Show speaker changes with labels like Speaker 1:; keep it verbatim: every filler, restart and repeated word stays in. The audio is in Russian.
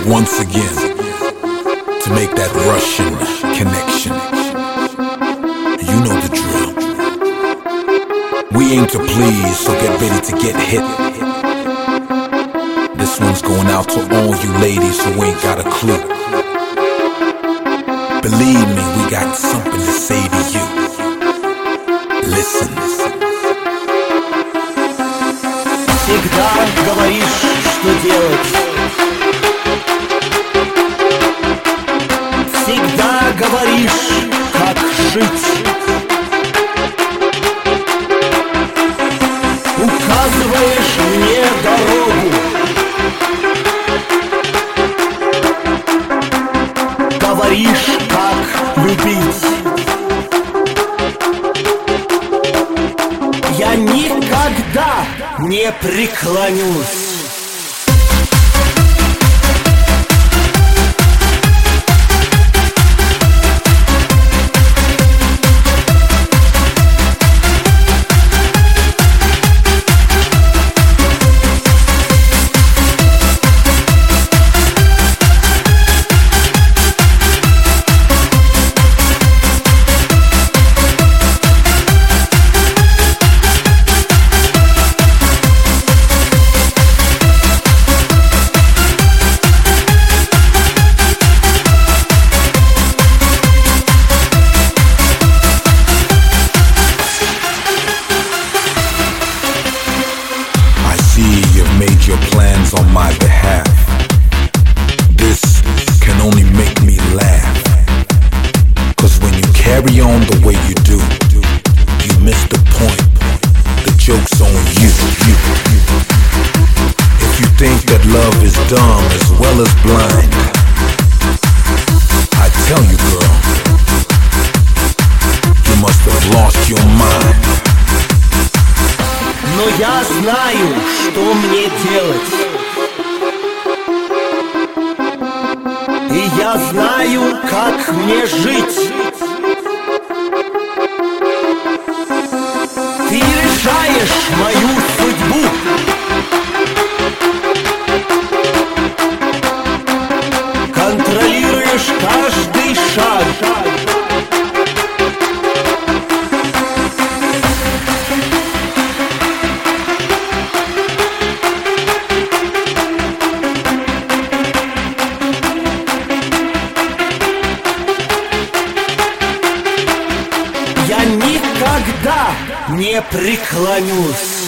Speaker 1: once again to make that Russian connection. You know the drill. We aim to please, so get ready to get hit. This one's going out to all you ladies who ain't got a clue. Believe me, we got something to say to you. Listen.
Speaker 2: Всегда говоришь, что делать. Всегда говоришь, как жить. Указываешь мне дорогу. Говоришь, как любить. Я никогда не преклонюсь.
Speaker 1: Made your plans on my behalf. This can only make me laugh. Cause when you carry on the way you do, you miss the point. The joke's on you. you. If you think that love is dumb as well as blind, I tell you, girl, you must have lost your mind.
Speaker 2: Но я знаю, что мне делать. И я знаю, как мне жить. Ты решаешь мою судьбу. Контролируешь каждый шаг. Я никогда не преклонюсь.